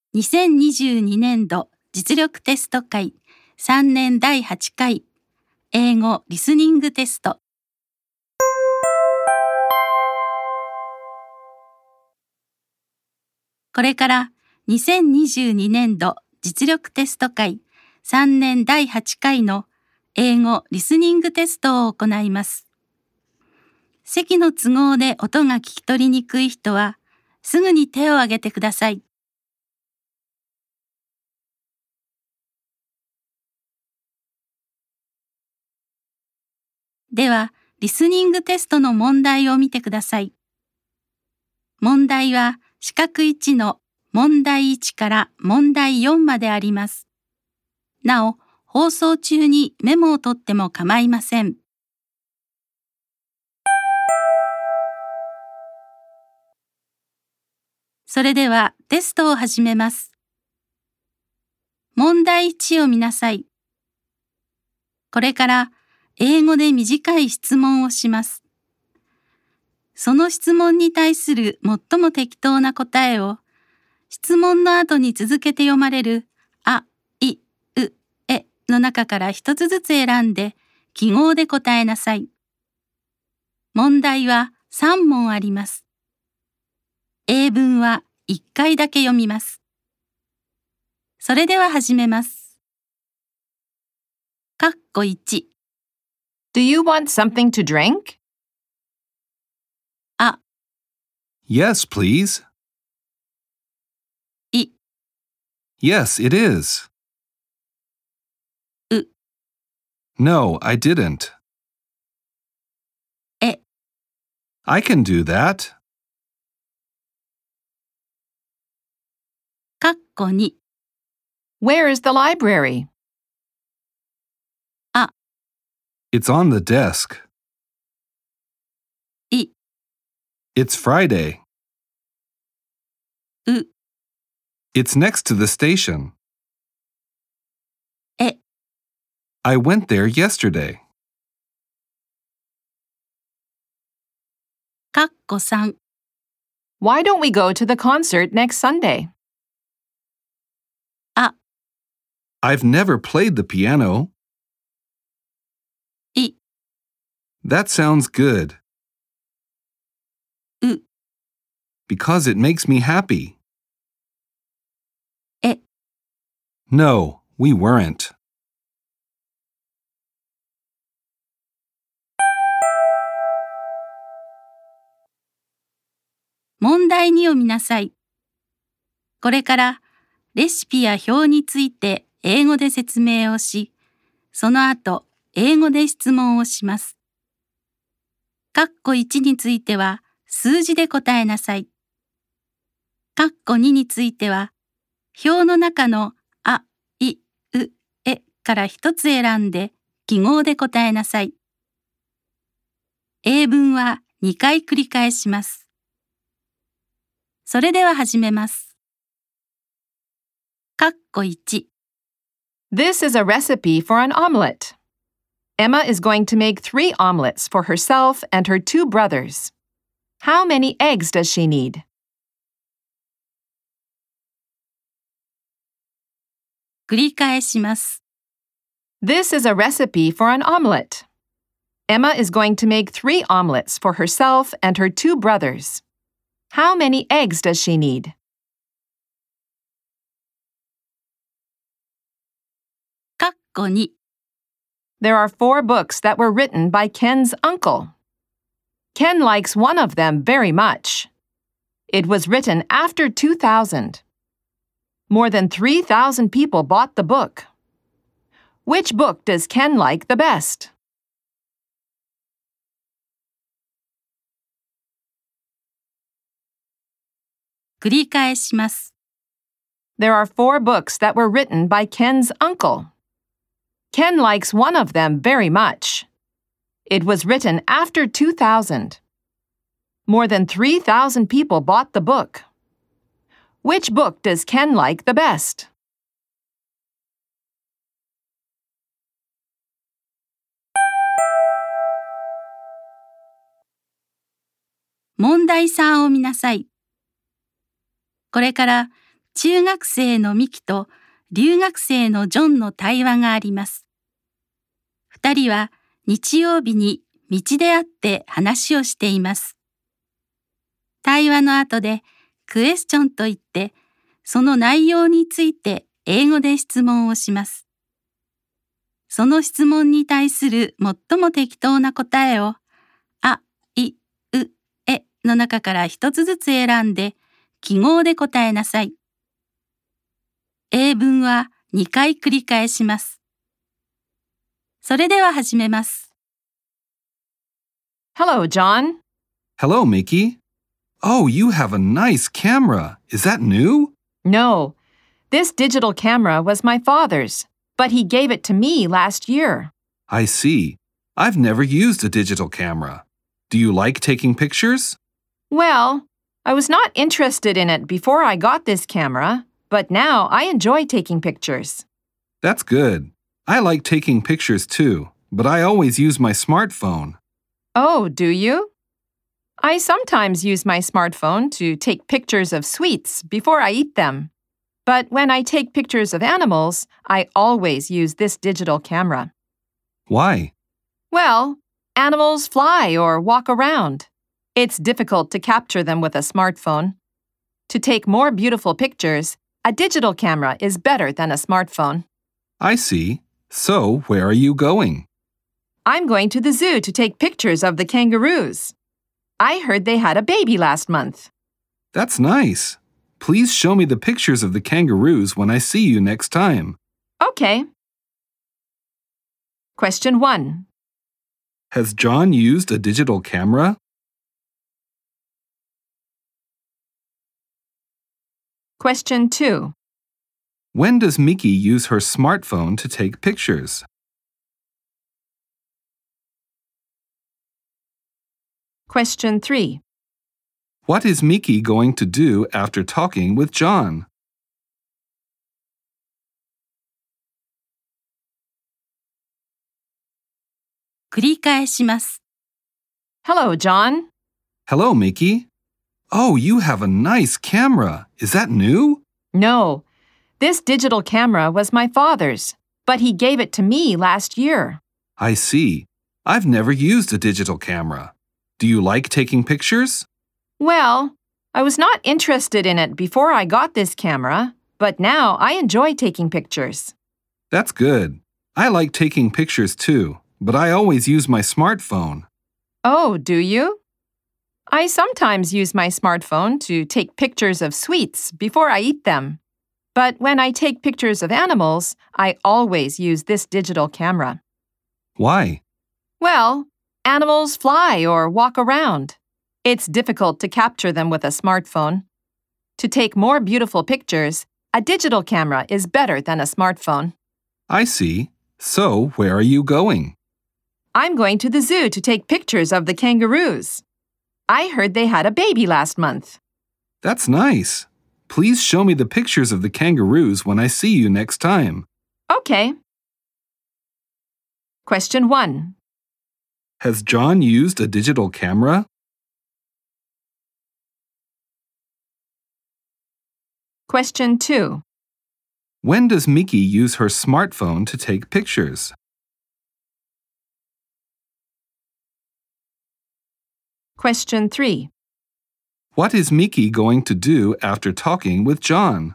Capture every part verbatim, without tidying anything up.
にせんにじゅうにねんど実力テスト会さんねんだいはちかい英語リスニングテスト。これからにせんにじゅうにねんど実力テスト会さんねんだいはちかいの英語リスニングテストを行います。席の都合で音が聞き取りにくい人はすぐに手を挙げてください。では、リスニングテストの問題を見てください。問題は四角いちの問題いちから問題よんまであります。なお、放送中にメモを取っても構いません。それではテストを始めます。問題いちを見なさい。これから英語で短い質問をします。その質問に対する最も適当な答えを、質問の後に続けて読まれるあ、い、う、えの中から一つずつ選んで記号で答えなさい。問題はさんもんあります。英文はいっかいだけ読みます。それでは始めます。かっこいち。 Do you want something to drink? あ、 Yes, please. い、 Yes, it is. う、 No, I didn't. え、 I can do that. かっこに。 Where is the library? あ、 It's on the desk. い、 It's Friday. う、 It's next to the station. え、 I went there yesterday. かっこさん。 Why don't we go to the concert next Sunday? あ、 I've never played the piano. い、 That sounds good. う、 Because it makes me happy. え、 No, we weren't. 問題にを見なさい。これからレシピや表について英語で説明をし、その後英語で質問をします。かっこいちについては数字で答えなさい。かっこにについては表の中のあ、い、う、えから一つ選んで記号で答えなさい。英文はにかい繰り返します。それでは始めます。かっこいち。 This is a recipe for an omelet. Emma is going to make three omelets for herself and her two brothers. How many eggs does she need? 繰り返します。 This is a recipe for an omelet. Emma is going to make three omelets for herself and her two brothers. How many eggs does she need? かっこに。 There are four books that were written by Ken's uncle. Ken likes one of them very much. It was written after two thousand. More than three thousand people bought the book. Which book does Ken like the best? 繰り返します。 There are four books that were written by Ken's uncle. Ken likes one of them very much. It was written after two thousand. More than three thousand people bought the book. Which book does Ken like the best? 問題さんを見なさい。これから中学生のミキと留学生のジョンの対話があります。二人は日曜日に道で会って話をしています。対話の後でクエスチョンと言って、その内容について英語で質問をします。その質問に対する最も適当な答えを、あ、い、う、えの中から一つずつ選んで、記号で答えなさい。英文はにかい繰り返します。それでは始めます。 Hello, John. Hello, Mickey. Oh, you have a nice camera. Is that new? No, this digital camera was my father's, but he gave it to me last year. I see. I've never used a digital camera. Do you like taking pictures? Well, I was not interested in it before I got this camera, but now I enjoy taking pictures. That's good. I like taking pictures too, but I always use my smartphone. Oh, do you? I sometimes use my smartphone to take pictures of sweets before I eat them. But when I take pictures of animals, I always use this digital camera. Why? Well, animals fly or walk around. It's difficult to capture them with a smartphone. To take more beautiful pictures, a digital camera is better than a smartphone. I see. So, where are you going? I'm going to the zoo to take pictures of the kangaroos. I heard they had a baby last month. That's nice. Please show me the pictures of the kangaroos when I see you next time. Okay. Question one. Has John used a digital camera? Question two. When does Mickey use her smartphone to take pictures? Question three. What is Mickey going to do after talking with John? 「繰り返します。 Hello, John. Hello, Mickey. Oh, you have a nice camera. Is that new? No, this digital camera was my father's, but he gave it to me last year. I see. I've never used a digital camera. Do you like taking pictures? Well, I was not interested in it before I got this camera, but now I enjoy taking pictures. That's good. I like taking pictures too, but I always use my smartphone. Oh, do you? I sometimes use my smartphone to take pictures of sweets before I eat them. But when I take pictures of animals, I always use this digital camera. Why? Well, animals fly or walk around. It's difficult to capture them with a smartphone. To take more beautiful pictures, a digital camera is better than a smartphone. I see. So, where are you going? I'm going to the zoo to take pictures of the kangaroos. I heard they had a baby last month. That's nice. Please show me the pictures of the kangaroos when I see you next time. Okay. Question one. Has John used a digital camera? Question two. When does Mickey use her smartphone to take pictures? Question three. What is Mickey going to do after talking with John?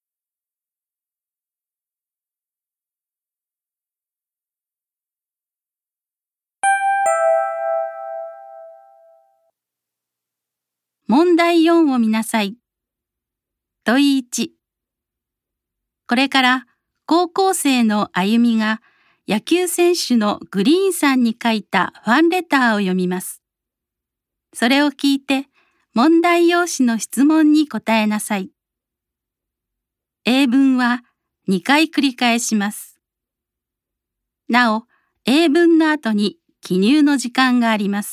「問題よんを見なさい。問いいち。これから高校生のあゆみが野球選手のグリーンさんに書いたファンレターを読みます。それを聞いて問題用紙の質問に答えなさい。英文はにかい繰り返します。なお、英文の後に記入の時間があります。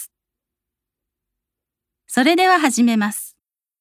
それでは始めます。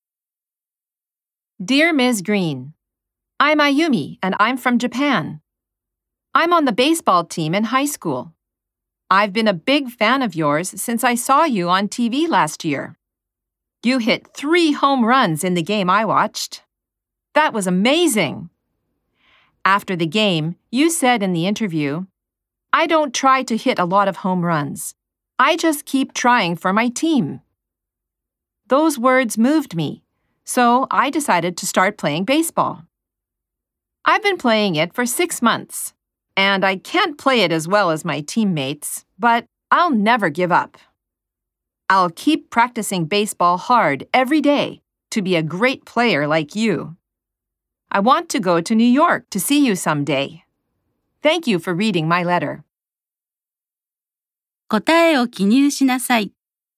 Dear Miz Green, I'm Ayumi and I'm from Japan. I'm on the baseball team in high school. I've been a big fan of yours since I saw you on T V last year. You hit three home runs in the game I watched. That was amazing. After the game, you said in the interview, I don't try to hit a lot of home runs. I just keep trying for my team. Those words moved me, so I decided to start playing baseball. I've been playing it for six months, and I can't play it as well as my teammates, but I'll never give up. I'll keep practicing baseball hard every day to be a great player like you. I want to go to New York to see you someday. Thank you for reading my letter. 答えを記入しなさい。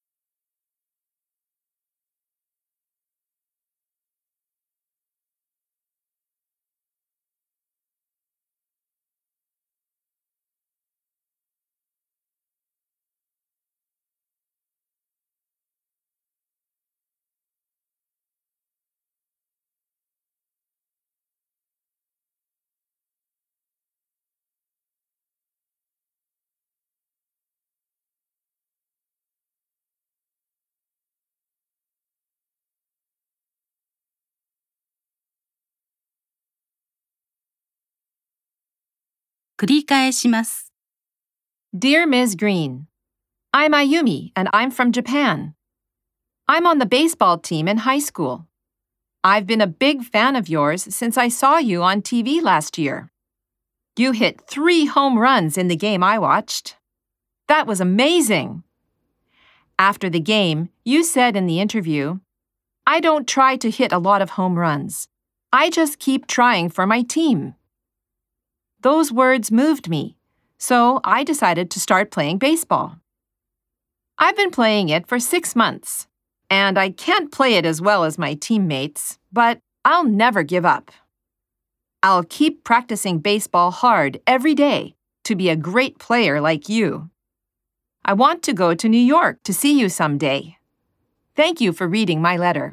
繰り返します。 Dear Miz Green, I'm Ayumi and I'm from Japan. I'm on the baseball team in high school. I've been a big fan of yours since I saw you on T V last year. You hit three home runs in the game I watched. That was amazing. After the game, you said in the interview, I don't try to hit a lot of home runs. I just keep trying for my team. Those words moved me, so I decided to start playing baseball. I've been playing it for six months, and I can't play it as well as my teammates, but I'll never give up. I'll keep practicing baseball hard every day to be a great player like you. I want to go to New York to see you someday. Thank you for reading my letter.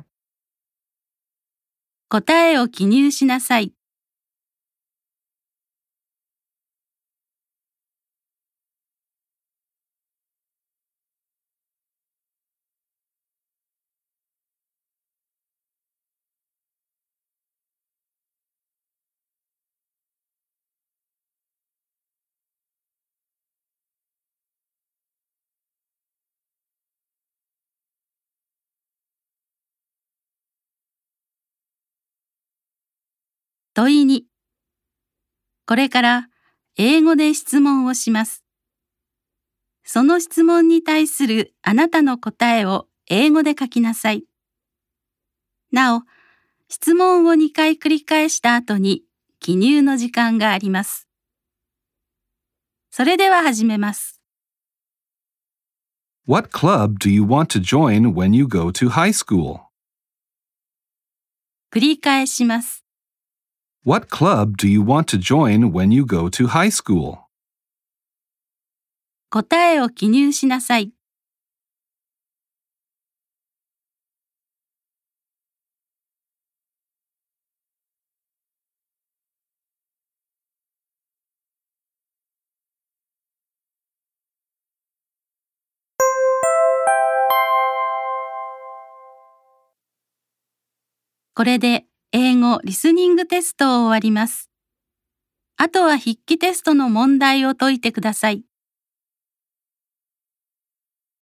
答えを記入しなさい。問いに、これから英語で質問をします。その質問に対するあなたの答えを英語で書きなさい。なお、質問をにかい繰り返した後に記入の時間があります。それでは始めます。 What club do you want to join when you go to high school? 繰り返します。 What club do you want to join when you go to high school? 答えを記入しなさい。これで英語リスニングテストを終わります。あとは筆記テストの問題を解いてください。